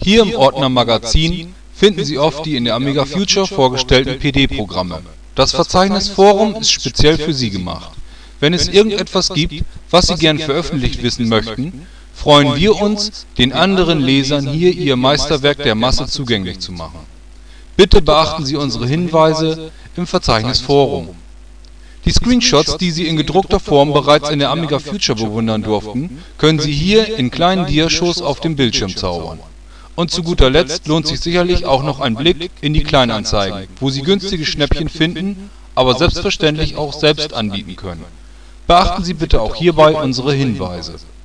Hier im Ordner Magazin finden Sie oft die in der Amiga Future vorgestellten PD-Programme. Das Verzeichnis Forum ist speziell für Sie gemacht. Wenn es irgendetwas gibt, was Sie gern veröffentlicht wissen möchten, freuen wir uns, den anderen Lesern hier Ihr Meisterwerk der Masse zugänglich zu machen. Bitte beachten Sie unsere Hinweise im Verzeichnis Forum. Die Screenshots, die Sie in gedruckter Form bereits in der Amiga Future bewundern durften, können Sie hier in kleinen Diashows auf dem Bildschirm zaubern. Und zu guter Letzt lohnt sich sicherlich auch noch ein Blick in die Kleinanzeigen, wo Sie günstige Schnäppchen finden, aber selbstverständlich auch selbst anbieten können. Beachten Sie bitte auch hierbei unsere Hinweise.